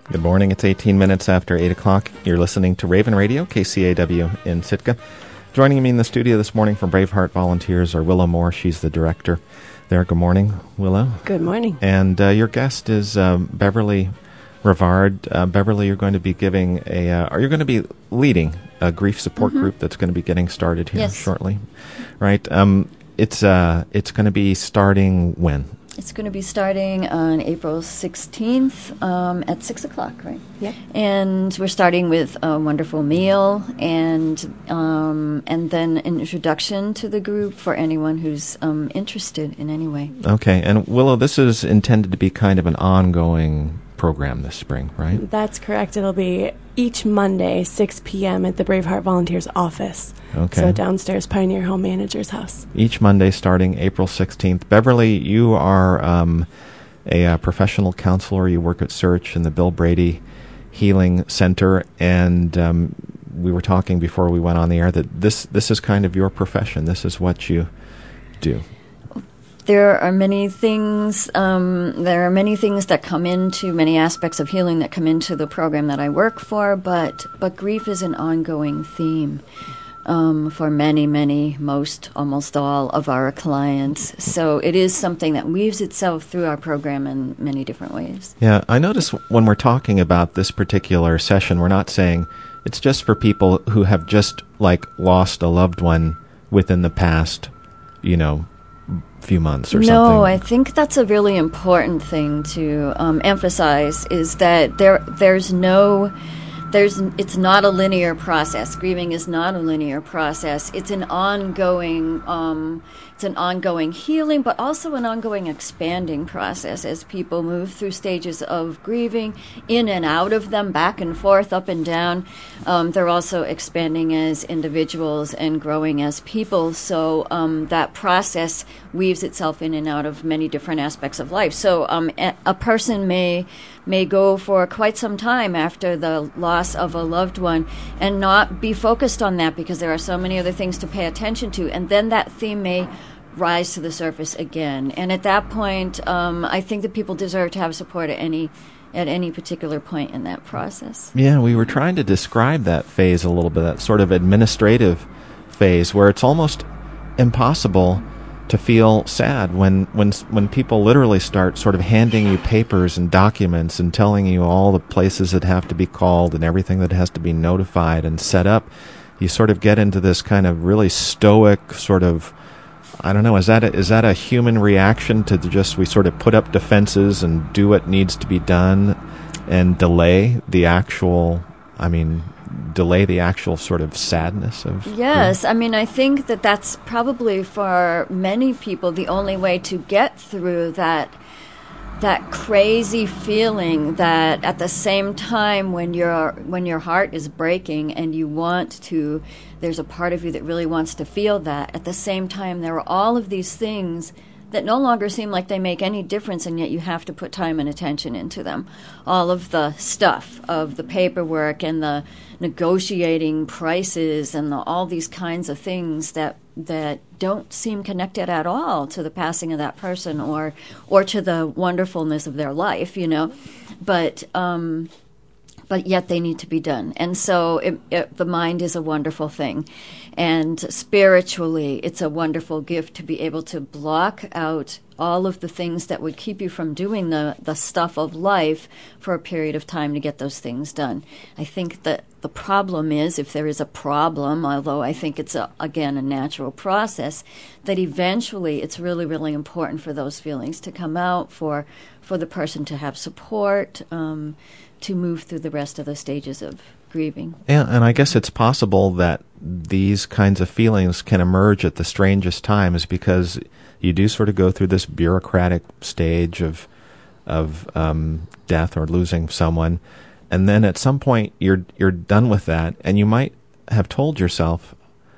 Good morning. It's 18 minutes after 8 o'clock. You're listening to Raven Radio, KCAW in Sitka. Joining me in the studio this morning from Braveheart Volunteers are Willow Moore. She's the director there. Good morning, Willow. Good morning. And your guest is Beverly Rivard. Beverly, you're going to be giving are you going to be leading a grief support group that's going to be getting started here shortly? Right. It's going to be starting when? It's going to be starting on April 16th at 6 o'clock, right? Yeah. And we're starting with a wonderful meal and then an introduction to the group for anyone who's interested in any way. Okay. And Willow, this is intended to be kind of an ongoing program this spring, right? That's correct. It'll be each Monday, 6 p.m. at the Braveheart Volunteers office. Okay. So downstairs, Pioneer Home Manager's house. Each Monday starting April 16th. Beverly, you are a professional counselor. You work at Search and the Bill Brady Healing Center. And we were talking before we went on the air that this is kind of your profession. This is what you do. There are many things. Many aspects of healing that come into the program that I work for. But grief is an ongoing theme for almost all of our clients. So it is something that weaves itself through our program in many different ways. Yeah, I notice when we're talking about this particular session, we're not saying it's just for people who have just lost a loved one within the past, few months or something. No, I think that's a really important thing to emphasize is that it's not a linear process. Grieving is not a linear process. It's an ongoing healing, but also an ongoing expanding process as people move through stages of grieving, in and out of them, back and forth, up and down. They're also expanding as individuals and growing as people. So that process weaves itself in and out of many different aspects of life. So a person may go for quite some time after the loss of a loved one and not be focused on that because there are so many other things to pay attention to, and then that theme may rise to the surface again. And at that point, I think that people deserve to have support at any particular point in that process. Yeah, we were trying to describe that phase a little bit, that sort of administrative phase where it's almost impossible to feel sad when people literally start sort of handing you papers and documents and telling you all the places that have to be called and everything that has to be notified and set up. You sort of get into this kind of really stoic sort of, I don't know, is that a human reaction to we sort of put up defenses and do what needs to be done and delay the actual sort of sadness of Yes, grief? I think that that's probably for many people the only way to get through that crazy feeling that at the same time when your heart is breaking and there's a part of you that really wants to feel that, at the same time there are all of these things that no longer seem like they make any difference, and yet you have to put time and attention into them. All of the stuff of the paperwork and the negotiating prices and all these kinds of things that don't seem connected at all to the passing of that person or to the wonderfulness of their life, but yet they need to be done. And so the mind is a wonderful thing. And spiritually, it's a wonderful gift to be able to block out all of the things that would keep you from doing the stuff of life for a period of time to get those things done. I think that the problem is, if there is a problem, although I think it's, again, a natural process, that eventually it's really, really important for those feelings to come out, for the person to have support, to move through the rest of the stages of grieving. Yeah, and I guess it's possible that these kinds of feelings can emerge at the strangest times because you do sort of go through this bureaucratic stage of death or losing someone, and then at some point you're done with that, and you might have told yourself,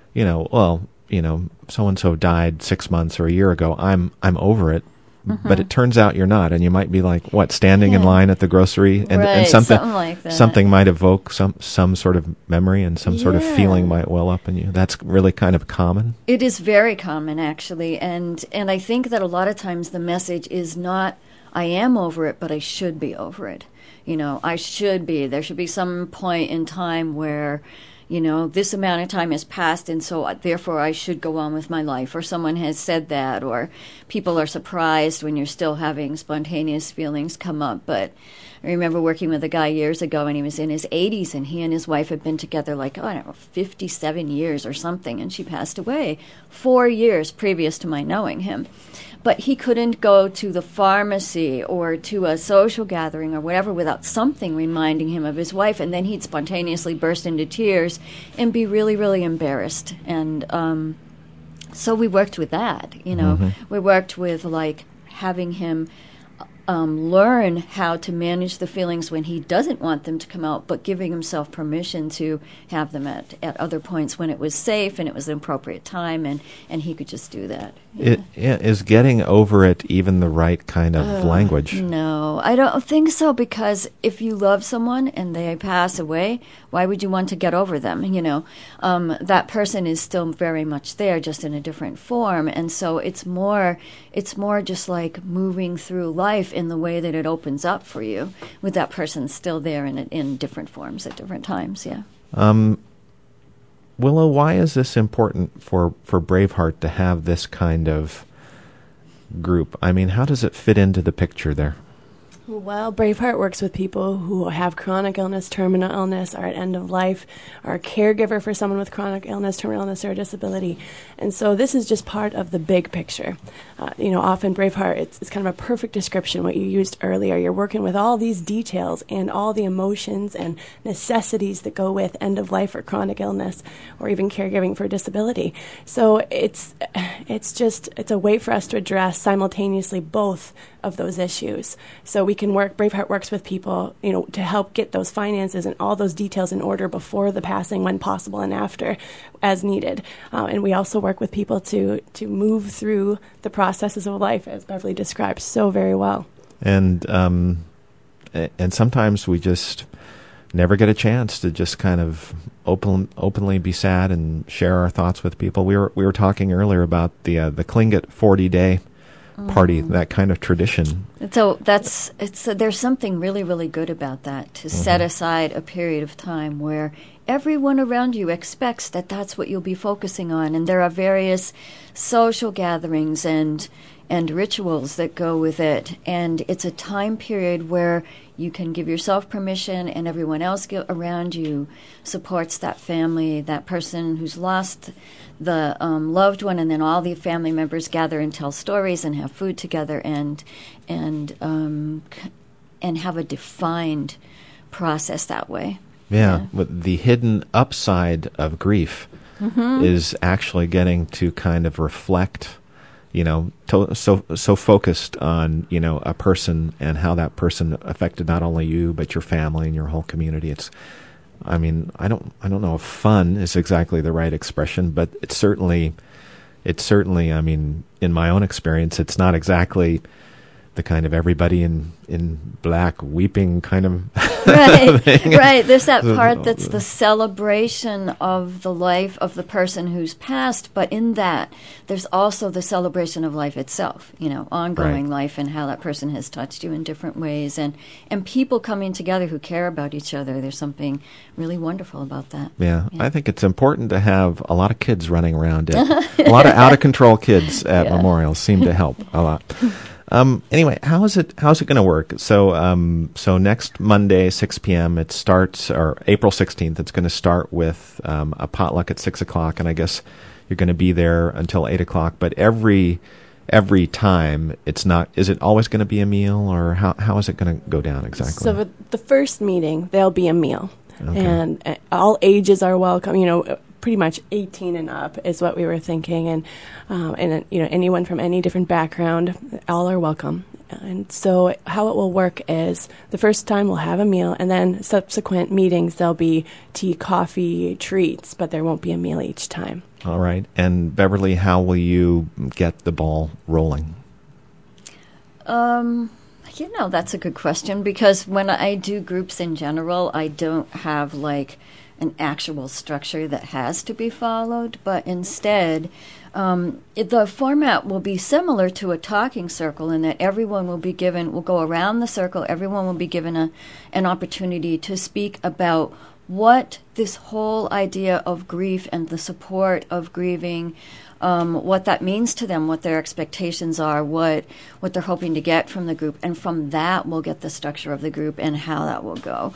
so-and-so died 6 months or a year ago, I'm over it. Mm-hmm. But it turns out you're not, and you might be standing in line at the grocery, and something like that. Something might evoke some sort of memory, and some sort of feeling might well up in you. That's really kind of common. It is very common, actually, and I think that a lot of times the message is not, I am over it, but I should be over it. I should be. There should be some point in time where, this amount of time has passed, and so therefore I should go on with my life. Or someone has said that, or people are surprised when you're still having spontaneous feelings come up. But I remember working with a guy years ago, and he was in his 80s, and he and his wife had been together I don't know, 57 years or something, and she passed away 4 years previous to my knowing him. But he couldn't go to the pharmacy or to a social gathering or whatever without something reminding him of his wife, and then he'd spontaneously burst into tears and be really, really embarrassed. And so we worked with that, We worked with, having him learn how to manage the feelings when he doesn't want them to come out, but giving himself permission to have them at other points when it was safe and it was an appropriate time, and he could just do that. Is getting over it even the right kind of language? No, I don't think so, because if you love someone and they pass away, why would you want to get over them? That person is still very much there, just in a different form, and so it's more just like moving through life in the way that it opens up for you, with that person still there in different forms at different times. Yeah. Willow, why is this important for Braveheart to have this kind of group? I mean, how does it fit into the picture there? Well, Braveheart works with people who have chronic illness, terminal illness, are at end of life, are a caregiver for someone with chronic illness, terminal illness, or a disability. And so this is just part of the big picture. Often Braveheart, it's kind of a perfect description, what you used earlier. You're working with all these details and all the emotions and necessities that go with end of life or chronic illness, or even caregiving for disability. So it's a way for us to address simultaneously both of those issues. So Braveheart works with people, to help get those finances and all those details in order before the passing, when possible, and after, as needed. And we also work with people to move through the processes of life, as Beverly described so very well. And sometimes we just never get a chance to just kind of openly be sad and share our thoughts with people. We were talking earlier about the Tlingit 40-day party, that kind of tradition. So there's something really, really good about that, to set aside a period of time where everyone around you expects that that's what you'll be focusing on, and there are various social gatherings and rituals that go with it, and it's a time period where you can give yourself permission, and everyone else around you supports that family, that person who's lost the loved one, and then all the family members gather and tell stories and have food together and have a defined process that way. Yeah. But the hidden upside of grief is actually getting to kind of reflect, so focused on, a person and how that person affected not only you, but your family and your whole community. I don't know if fun is exactly the right expression, but it's certainly, in my own experience, it's not exactly the kind of everybody in black weeping kind of thing. Right. There's that part that's the celebration of the life of the person who's passed, but in that, there's also the celebration of life itself, ongoing life, and how that person has touched you in different ways, and people coming together who care about each other. There's something really wonderful about that. Yeah. I think it's important to have a lot of kids running around. A lot of out-of-control kids at memorials seem to help a lot. Anyway, how's it going to work? So next Monday, 6 p.m. it starts, or April 16th. It's going to start with a potluck at 6 o'clock, and I guess you're going to be there until 8 o'clock. But every time, it's not. Is it always going to be a meal, or how is it going to go down exactly? So with the first meeting, there'll be a meal, okay. And all ages are welcome. Pretty much 18 and up is what we were thinking, and anyone from any different background, all are welcome. And so how it will work is the first time we'll have a meal, and then subsequent meetings there'll be tea, coffee, treats, but there won't be a meal each time. All right. And Beverly, how will you get the ball rolling? That's a good question, because when I do groups in general, I don't have an actual structure that has to be followed, but instead, the format will be similar to a talking circle in that everyone will go around the circle, everyone will be given an opportunity to speak about what this whole idea of grief and the support of grieving, what that means to them, what their expectations are, what they're hoping to get from the group. And from that, we'll get the structure of the group and how that will go.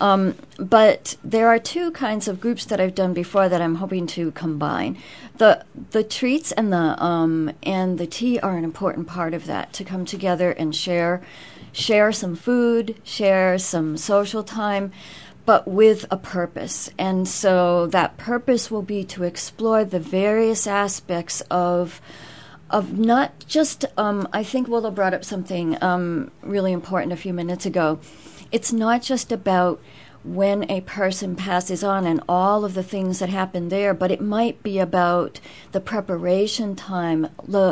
But there are two kinds of groups that I've done before that I'm hoping to combine. The treats and the tea are an important part of that, to come together and share some food, share some social time, but with a purpose. And so that purpose will be to explore the various aspects of not just, I think Willow brought up something really important a few minutes ago. It's not just about when a person passes on and all of the things that happen there, but it might be about the preparation time,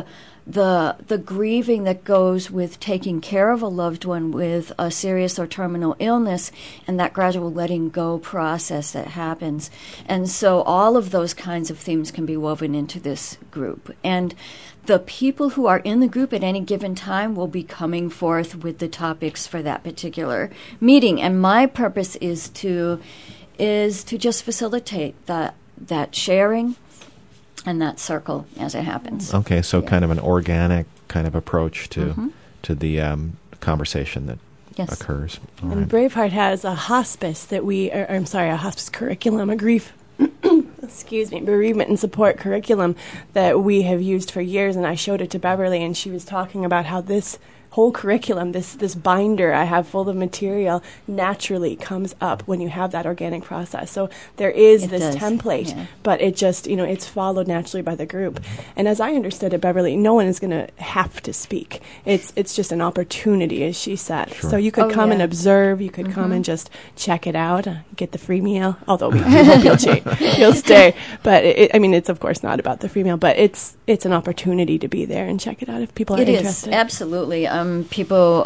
the grieving that goes with taking care of a loved one with a serious or terminal illness, and that gradual letting go process that happens. And so all of those kinds of themes can be woven into this group. And the people who are in the group at any given time will be coming forth with the topics for that particular meeting. And my purpose is to just facilitate that sharing and that circle as it happens. Okay, so kind of an organic kind of approach to the conversation that occurs. All and right. Braveheart has a hospice a hospice curriculum, a grief bereavement and support curriculum that we have used for years, and I showed it to Beverly, and she was talking about how this whole curriculum, this binder I have full of material, naturally comes up when you have that organic process. So there is this template, but it just, it's followed naturally by the group. And as I understood it, Beverly, no one is going to have to speak. It's just an opportunity, as she said. Sure. So you could come and observe, you could come and just check it out, get the free meal, although we hope you'll stay. But it's of course not about the free meal, but it's an opportunity to be there and check it out if people are interested. It is, absolutely. People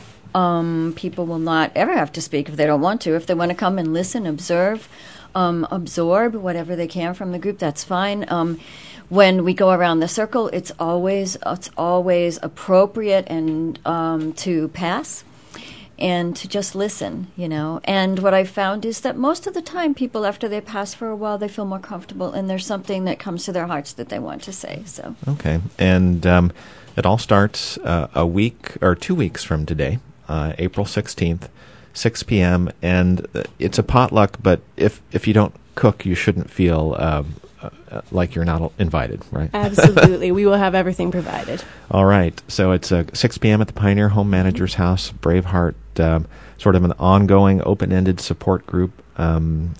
will not ever have to speak if they don't want to. If they want to come and listen, observe, absorb whatever they can from the group, that's fine. When we go around the circle, it's always appropriate and to pass and to just listen, And what I found is that most of the time, people, after they pass for a while, they feel more comfortable, and there's something that comes to their hearts that they want to say. So okay, and it all starts a week or 2 weeks from today, April 16th, 6 p.m., and it's a potluck, but if you don't cook, you shouldn't feel like you're not invited, right? Absolutely. We will have everything provided. All right. So it's 6 p.m. at the Pioneer Home Manager's House. Braveheart, sort of an ongoing, open-ended support group on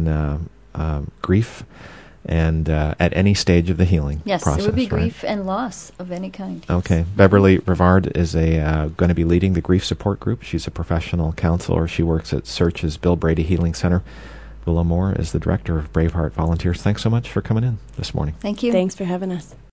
grief and at any stage of the healing process. Yes, it would be grief and loss of any kind. Okay. Beverly Rivard is going to be leading the grief support group. She's a professional counselor. She works at Search's Bill Brady Healing Center. Willow Moore is the director of Braveheart Volunteers. Thanks so much for coming in this morning. Thank you. Thanks for having us.